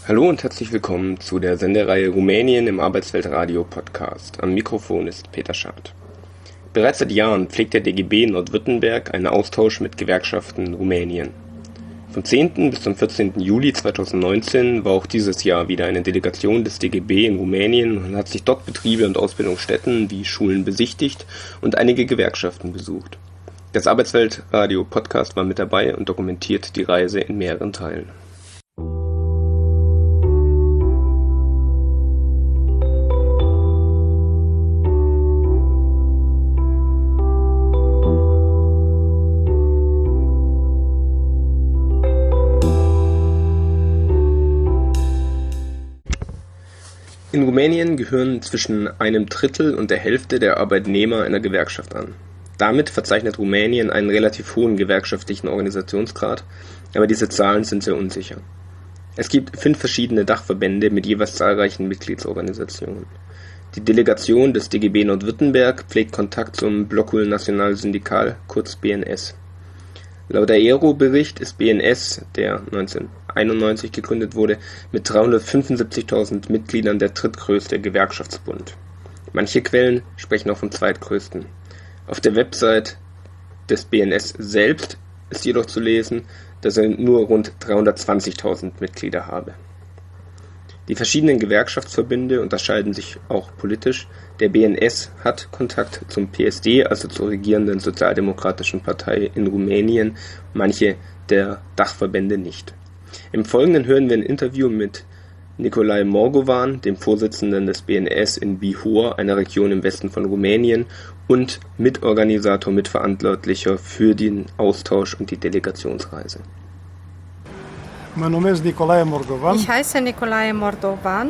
Hallo und herzlich willkommen zu der Sendereihe Rumänien im Arbeitsweltradio Podcast. Am Mikrofon ist Peter Schad. Bereits seit Jahren pflegt der DGB Nordwürttemberg einen Austausch mit Gewerkschaften in Rumänien. Vom 10. bis zum 14. Juli 2019 war auch dieses Jahr wieder eine Delegation des DGB in Rumänien und hat sich dort Betriebe und Ausbildungsstätten wie Schulen besichtigt und einige Gewerkschaften besucht. Das Arbeitsweltradio Podcast war mit dabei und dokumentiert die Reise in mehreren Teilen. In Rumänien gehören zwischen einem Drittel und der Hälfte der Arbeitnehmer einer Gewerkschaft an. Damit verzeichnet Rumänien einen relativ hohen gewerkschaftlichen Organisationsgrad, aber diese Zahlen sind sehr unsicher. Es gibt 5 verschiedene Dachverbände mit jeweils zahlreichen Mitgliedsorganisationen. Die Delegation des DGB Nordwürttemberg pflegt Kontakt zum Blocul Național Sindical, kurz BNS. Laut der ERO-Bericht ist BNS, der 1991 gegründet wurde, mit 375.000 Mitgliedern der drittgrößte Gewerkschaftsbund. Manche Quellen sprechen auch vom zweitgrößten. Auf der Website des BNS selbst ist jedoch zu lesen, dass er nur rund 320.000 Mitglieder habe. Die verschiedenen Gewerkschaftsverbände unterscheiden sich auch politisch. Der BNS hat Kontakt zum PSD, also zur regierenden Sozialdemokratischen Partei in Rumänien, manche der Dachverbände nicht. Im Folgenden hören wir ein Interview mit Nicolae Morgovan, dem Vorsitzenden des BNS in Bihor, einer Region im Westen von Rumänien, und Mitorganisator, Mitverantwortlicher für den Austausch und die Delegationsreise. Ich heiße Nicolae Morgovan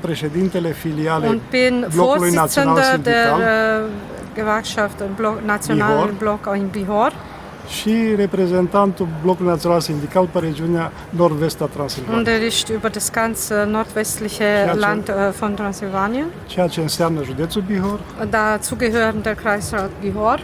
und bin Vorsitzender der Gewerkschaft Național Bloc in Bihor și reprezentantul Blocului Național Sindical pe regiunea nord-vest a Transilvaniei. Und ist über das ganze nordwestliche Land von Transsilvanien. Ceea ce înseamnă județul Bihor, dazu gehören der Kreisrat Bihor,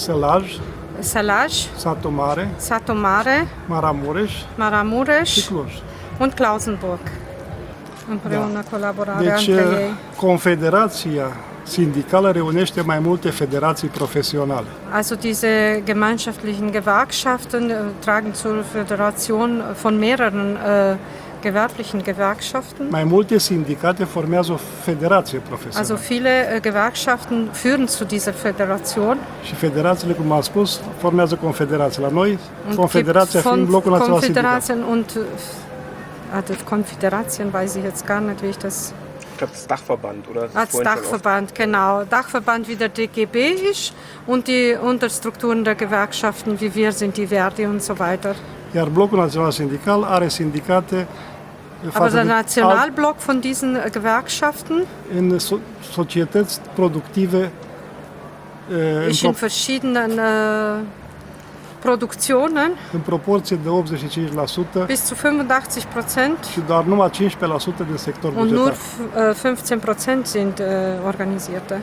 Sălaj, Satu Mare, Maramureș și Cluj. Und Klausenburg. Împreună colaborarea între ei. Confederația sindicală reunește mai multe federații profesionale. Also diese gemeinschaftlichen Gewerkschaften tragen zur Föderation von mehreren gewerblichen Gewerkschaften. Mai multe sindicate formează o federație profesională. Also viele Gewerkschaften führen zu dieser Federation. Și federațiile, cum am spus, formează confederații. La noi, confederația fiind Blocul Național Sindical. Also Konföderation weiß ich jetzt gar nicht, wie ich das... Ich glaube, das Dachverband, oder? Als Dachverband, genau. Dachverband wie der DGB ist und die Unterstrukturen der Gewerkschaften wie wir sind, die Verdi und so weiter. Iar Blocul Național Sindical are sindicate. Aber der Nationalblock von diesen Gewerkschaften in societăți productive ist in verschiedenen Produktionen în proporție de 85% bis zu 85% și doar numai 15% din sector bugetar. Und nur 15% sind organisierte.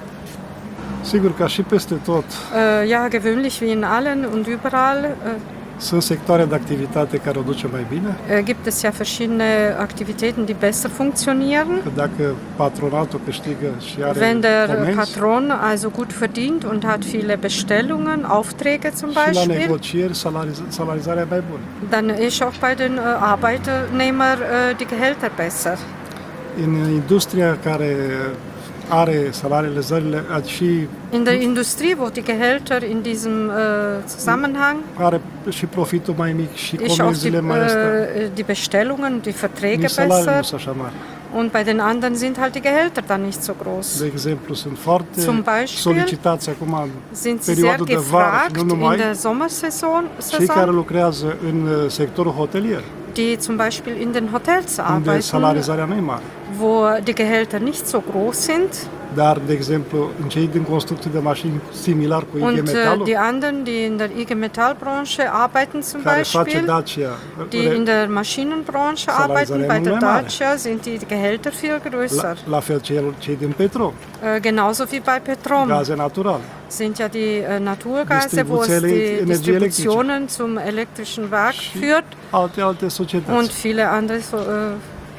Sigur că și peste tot. Ja, gewöhnlich wie in allen und überall. Sunt sectoare de activitate care o duce mai bine. Gibt es ja verschiedene Aktivitäten, die besser funktionieren. Că dacă patronatul câștigă și are Wenn der comenzi, Patron also gut verdient und hat viele Bestellungen, Aufträge zum Beispiel, și la negocieri salarizarea e mai bună. Dann ist auch bei den Arbeitnehmern die Gehälter besser. În industria care are salariile și in der Industrie, wo die Gehälter in diesem Zusammenhang are și profitul mai mic și comenzile mai die Bestellungen, die Verträge besser. Und bei den anderen sind halt die Gehälter dann nicht so groß. De exemplu, sunt foarte Zum Beispiel solicitați acum în sind sie perioada sehr de vară și nu gefragt numai, in der Sommersaison, cei care lucrează în sectorul hotelier, die zum Beispiel in den Hotels unde arbeiten, salarizarea nu e mare. wo die Gehälter nicht so groß sind. Dar, de exemplu, în cei din construcții de mașini similar cu IG Und Metallul, die anderen, die in der IG Metallbranche arbeiten zum care face Beispiel, Dacia, die in der Maschinenbranche arbeiten, bei der Dacia sind die Gehälter viel größer. la fel cei din petrol, Genauso wie bei Petrom. gaze naturale. Sind ja die Naturgase, wo es die Distributionen zum elektrischen Werk führt alte societăți. und viele andere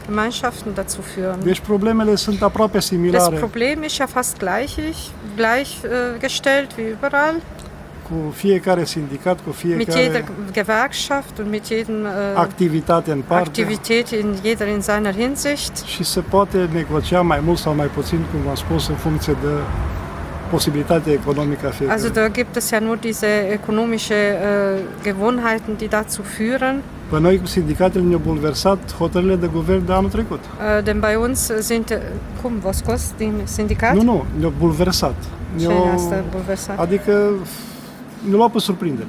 Gemeinschaften dazu führen. Deci problemele sunt aproape similare. Das Problem ist ja fast gleichgestellt wie überall. Cu fiecare sindicat, cu Mit jeder fiecare Gewerkschaft und mit jedem activitate în parte. Aktivität jeder in seiner Hinsicht. Și se poate negocia mai mult sau mai puțin, cum am spus, în funcție de posibilitatea economică a fiecăruia. Also da gibt es ja nur diese ökonomische Gewohnheiten, die dazu führen. Pe noi, sindicatele ne-au bulversat hotărârile de guvern de anul trecut. Denn bei uns sind, was kostet die Syndikat? Nu, ne-au bulversat. Adică ne-au luat pe surprindere.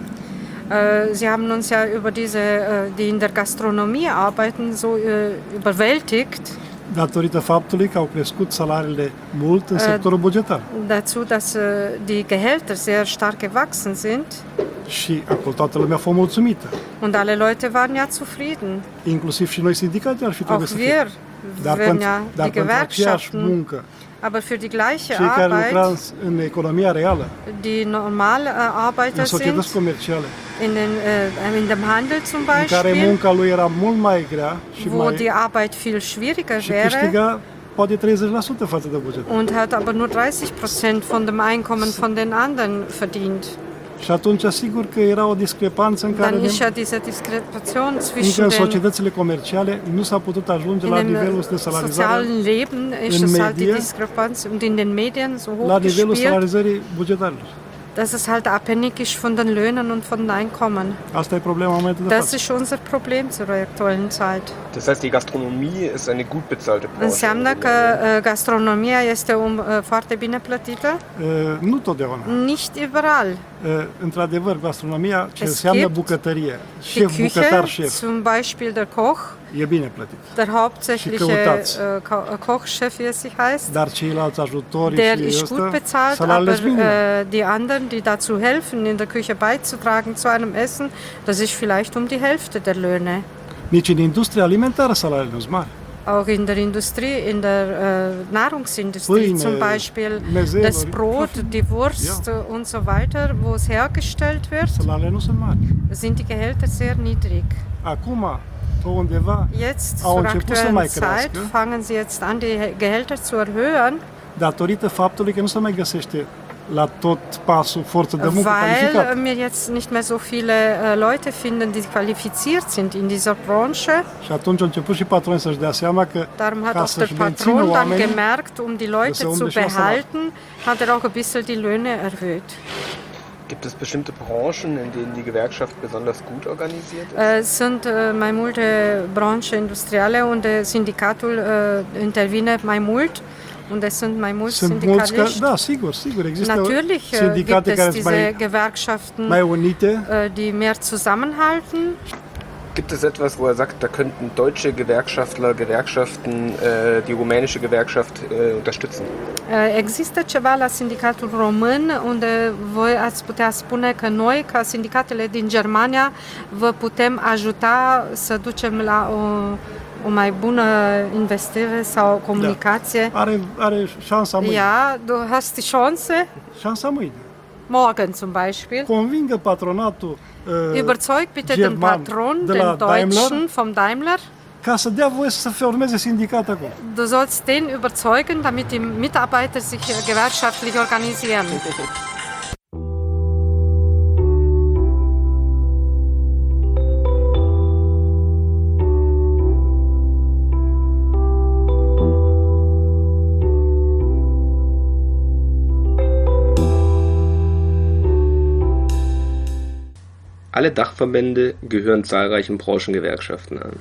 Sie haben uns ja über die in der Gastronomie arbeiten, so überwältigt. Datorită faptului că au crescut salariile mult în sectorul bugetar. Dazu, dass die Gehälter sehr stark gewachsen sind. Și acolo toată lumea a fost mulțumită. Und alle Leute waren ja zufrieden. Inclusiv și noi sindicatele ar fi trebuit să fie. Dar pentru aceeași muncă, aber für die gleiche cei care Arbeit, lucrează în economia reală, die normal Arbeiter în sind, societăți comerciale, in dem Handel zum în care Beispiel, munca lui era mult mai grea și wo die Arbeit viel schwieriger și wäre câștiga poate 30% față de buget. und hat aber nur 30% von dem Einkommen von den anderen verdient. Și atunci, sigur că era o discrepanță în care Dann ist ja diese Diskrepanz încă zwischen în den societățile comerciale nu s-a putut ajunge la nivelul de salarizare, sozialen Leben ist es halt die Diskrepanz und in den Medien so la hoch nivelul gespielt, salarizării bugetarilor. dass es halt abhängig ist von den Löhnen und von den Einkommen. Asta e problema în momentul de Das față. ist unser Problem zur aktuellen Zeit. Das heißt, die Gastronomie ist eine gut bezahlte Branche. Înseamnă că gastronomia este foarte bine plătită? Nu totdeauna. Nicht überall. Într-adevăr, gastronomia, ce Es înseamnă gibt bucătărie, Die șef, bucătar, Küche, șef, zum Beispiel der Koch, e bine plătit. der hauptsächliche căutați. Kochchef, wie es sich heißt, Dar ceilalți ajutori der și ist gut ăsta, bezahlt, salariile aber sunt minime. die anderen, die dazu helfen, in der Küche beizutragen zu einem Essen, das ist vielleicht um die Hälfte der Löhne. Nici în industria alimentară salariile nu sunt mari. Auch in der Industrie, in der Nahrungsindustrie Pâine, zum Beispiel, mezeluri, das Brot, die Wurst und so weiter, wo es hergestellt wird, Salariile nu sunt mari. sind die Gehälter sehr niedrig. Acum, pe undeva, Jetzt, au zur început să aktuellen mai Zeit, crească, fangen sie jetzt an, die Gehälter zu erhöhen, datorită faptului că nu se mai găsește la tot pasul forță de muncă weil calificată. wir jetzt nicht mehr so viele Leute finden, die qualifiziert sind in dieser Branche. Și atunci au început și patronii să-și dea seama că Darum hat ca auch der să-și mențină Patron dann oamenii, gemerkt, um die Leute dass er zu unbedingt was behalten, hat er auch ein bisschen die Löhne erhöht. Gibt es bestimmte Branchen, in denen die Gewerkschaft besonders gut organisiert ist? Es sind mai multe branche industriale unde sindicatul intervine mai mult, unde sunt mai mulți sunt mulți sindicaliști. da, sigur, există Natürlich gibt sindicate es care sunt diese Gewerkschaften, mai unite. die mehr zusammenhalten. Gibt es etwas, wo er sagt, da könnten deutsche Gewerkschaftler, Gewerkschaften die rumänische Gewerkschaft unterstützen? Există ceva la sindicatul român unde voi ați putea spune că noi, ca sindicatele din Germania, vă putem ajuta să ducem la o mai bună investire sau comunicație? Da. Are șansa mâine. Ja, du hast die Chance. Șansa mâine. Morgen zum Beispiel. Convingă patronatul Überzeug bitte den german Patron, de den la Deutschen vom Daimler. ca să dea voie să formeze sindicat acolo. Du sollst den überzeugen, damit die Mitarbeiter sich gewerkschaftlich organisieren. Alle Dachverbände gehören zahlreichen Branchengewerkschaften an.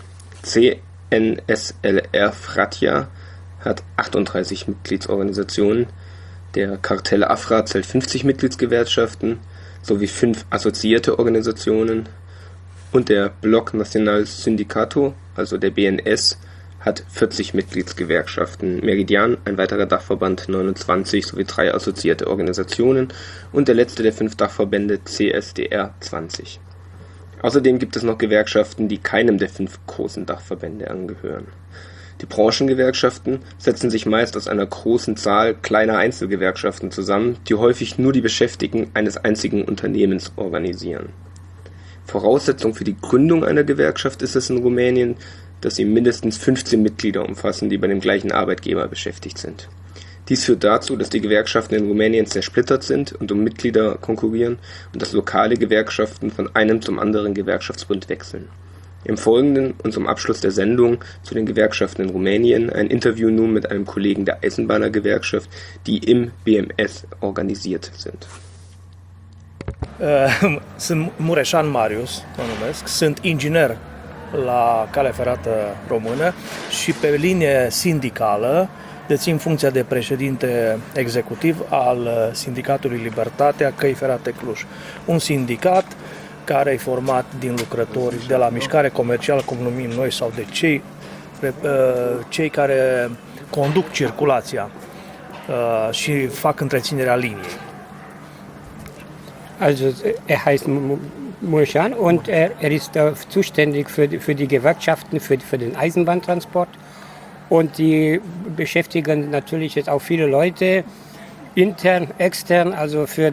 CNSLR Fratja hat 38 Mitgliedsorganisationen, der Kartell AFRA zählt 50 Mitgliedsgewerkschaften sowie 5 assoziierte Organisationen und der Bloc Nacional Sindicato, also der BNS, hat 40 Mitgliedsgewerkschaften, Meridian, ein weiterer Dachverband, 29 sowie 3 assoziierte Organisationen und der letzte der 5 Dachverbände, CSDR, 20. Außerdem gibt es noch Gewerkschaften, die keinem der 5 großen Dachverbände angehören. Die Branchengewerkschaften setzen sich meist aus einer großen Zahl kleiner Einzelgewerkschaften zusammen, die häufig nur die Beschäftigten eines einzigen Unternehmens organisieren. Voraussetzung für die Gründung einer Gewerkschaft ist es in Rumänien, dass sie mindestens 15 Mitglieder umfassen, die bei dem gleichen Arbeitgeber beschäftigt sind. Dies führt dazu, dass die Gewerkschaften in Rumänien zersplittert sind und um Mitglieder konkurrieren und dass lokale Gewerkschaften von einem zum anderen Gewerkschaftsbund wechseln. Im Folgenden und zum Abschluss der Sendung zu den Gewerkschaften in Rumänien ein Interview nun mit einem Kollegen der Eisenbahnergewerkschaft, die im BMS organisiert sind. Sunt Mureșan Marius, mă numesc, sunt inginer la Calea Ferată Română și pe linie sindicală dețin funcția de președinte executiv al Sindicatului Libertatea Căi Ferate Cluj. Un sindicat care e format din lucrători de la mișcare comercială, cum numim noi, sau de cei care conduc circulația și fac întreținerea liniei. Also er heißt Mureșan und er ist zuständig für die Gewerkschaften, für den Eisenbahntransport. Und die beschäftigen natürlich jetzt auch viele Leute, intern, extern, also für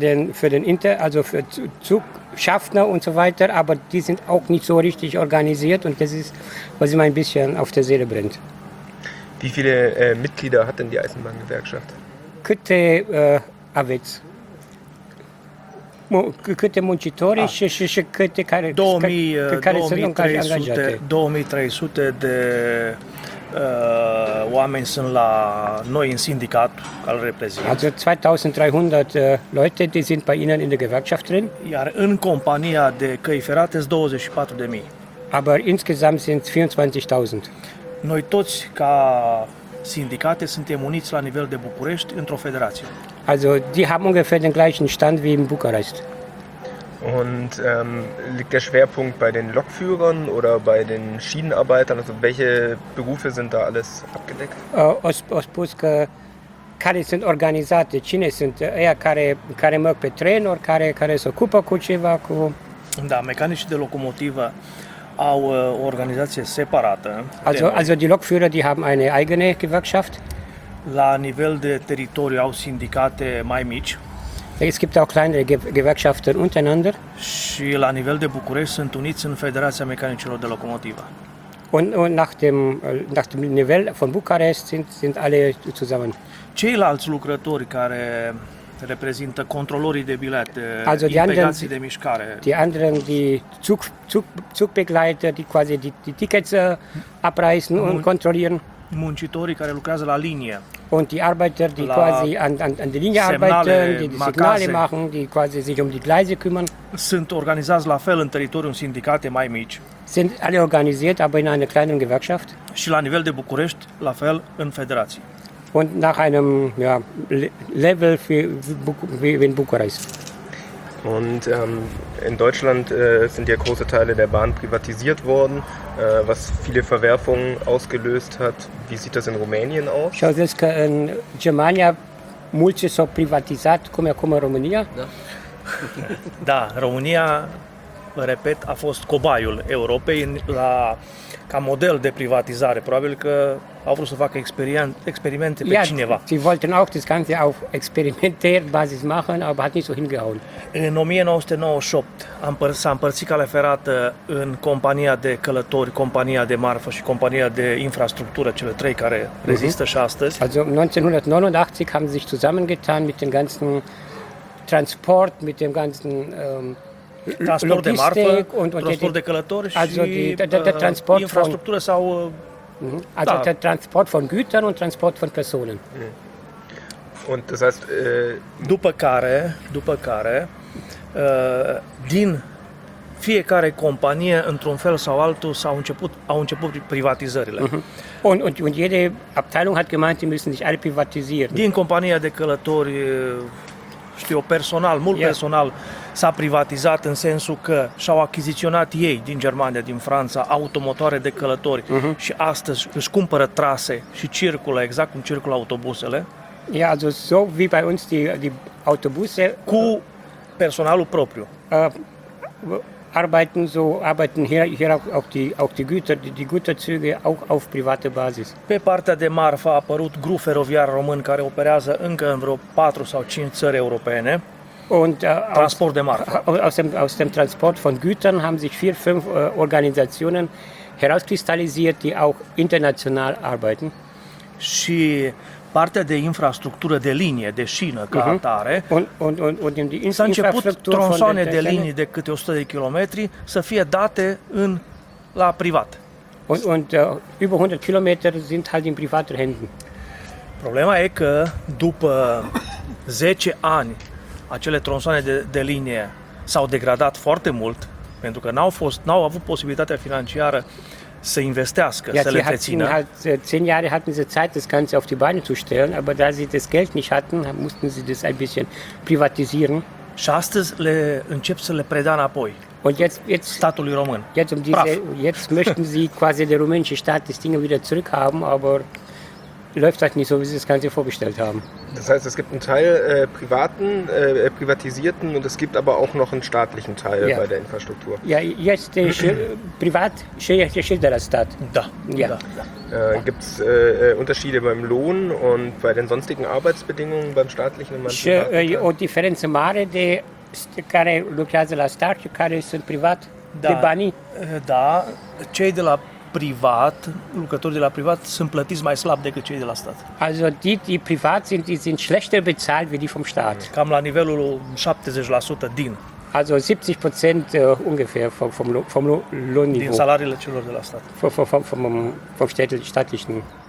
Zugschaffner und so weiter, aber die sind auch nicht so richtig organisiert und das ist, was ihm ein bisschen auf der Seele brennt. Wie viele Mitglieder hat denn die Eisenbahngewerkschaft? Câte aveți? Câte muncitori și câte care sunt angajate? 2300 de oameni sunt la noi în sindicat, care îl reprezint. Also 2300 Leute, die sind bei Ihnen in der Gewerkschaft drin. Iar în compania de căi ferate sunt 24.000. Aber insgesamt sind es 24.000. Noi toți, ca sindicate, suntem uniți la nivel de București într-o federație. Also die haben ungefähr den gleichen Stand wie in Bukarest. Und liegt der Schwerpunkt bei den Lokführern oder bei den Schienenarbeitern? Also welche Berufe sind da alles abgedeckt? O spus că care sunt organizate, cine sunt ăia care merg pe trenuri, care se ocupă cu ceva, cu... Da, mecanicii de locomotivă au o organizație separată. Also die Lokführer, die haben eine eigene Gewerkschaft. La nivel de teritoriu au sindicate mai mici. Es gibt auch kleinere Gewerkschaften untereinander. Și la nivel de București sunt uniți în Federația Mecanicilor de Locomotivă. Und nach dem Niveau von Bukarest sind alle zusammen. Ceilalți lucrători care reprezintă controlorii de bilete, also impegații de mișcare. Die anderen, die Zugbegleiter, die quasi die Tickets abreißen und kontrollieren. Muncitorii care lucrează la linie. Und die Arbeiter, die quasi an der Linie arbeiten, die Signale machen, die quasi sich um die Gleise kümmern. Sunt organizați la fel în teritoriul sindicate mai mici. Sind alle organisiert, aber in einer kleinen Gewerkschaft. Și la nivel de București, la fel în federație. Und nach einem Level wie in Bukarest. Und in Deutschland sind ja große Teile der Bahn privatisiert worden, was viele Verwerfungen ausgelöst hat. Wie sieht das in Rumänien aus? Și au zis că în Germania mulți s-au privatizat, cum e acum în România? Da, România, repet, a fost cobaiul Europei ca model de privatizare. Probabil că au vrut să facă experimente pe cineva. Sie wollten auch das Ganze auf Experimentärbasis machen, aber hat nicht so hingehauen. În 1998 s-a împărțit Calea Ferată în compania de călători, compania de marfă și compania de infrastructură, cele trei care rezistă și astăzi. Also 1989 haben sie sich zusammengetan mit dem ganzen Transport, mit dem ganzen transport de marfă, transport de călători și infrastructură sau... Also der Transport von Gütern und Transport von Personen. Und das heißt, după care, din fiecare companie, într-un fel sau altul, au început privatizările. Und jede Abteilung hat gemeint, die müssen sich alle privatisieren. Din compania de călători, mult personal s-a privatizat în sensul că și-au achiziționat ei din Germania, din Franța, automotoare de călători și astăzi își cumpără trase și circulă exact cum circulă autobuzele. Ja, also so wie bei uns die Autobusse cu personalul propriu. Arbeiten hier auch die Güter, die Güterzüge auch auf private Basis. Pe partea de marfă a apărut grup feroviar român care operează încă în vreo 4 sau 5 țări europene. Und Transport de marfă. Aus dem Transport von Gütern haben sich 4-5 Organisationen herauskristallisiert, die auch international arbeiten. Și partea de infrastructură de linie, de șină ca atare, Und in die s-a început Infrastruktur von tronsoane der de Schiene. linii de câte 100 de kilometri să fie date la privat. Und über 100 Kilometer sind halt in privaten Händen. Problema e că după 10 ani acele tronsoane de linie s-au degradat foarte mult pentru că n-au avut posibilitatea financiară să investească, Ja, să le sie hatten întrețină. halt 10 Jahre hatten sie Zeit, das Ganze auf die Beine zu stellen, aber da sie das Geld nicht hatten, mussten sie das ein bisschen privatisieren. Și astăzi încep să le predea înapoi Und jetzt statului român. Jetzt möchten sie quasi der rumänische Staat das Ding wieder zurückhaben, aber läuft halt nicht so, wie sie das Ganze vorgestellt haben. Das heißt, es gibt einen Teil privatisierten und es gibt aber auch noch einen staatlichen Teil Ja. bei der Infrastruktur. Ja, jetzt privat steht der Staat. Da. Ja. Da. Gibt es Unterschiede beim Lohn und bei den sonstigen Arbeitsbedingungen beim staatlichen und beim privaten? O diferență mare de care lucrează la stat și care sunt privat de banii. Da, cei de la privat, lucrătorii de la privat sunt plătiți mai slab decât cei de la stat. Also die privat sind, die sind schlechter bezahlt wie die vom Staat. Cam la nivelul 70% din Also 70% ungefähr vom Lohnniveau. salariile celor de la stat. Vom staatlichen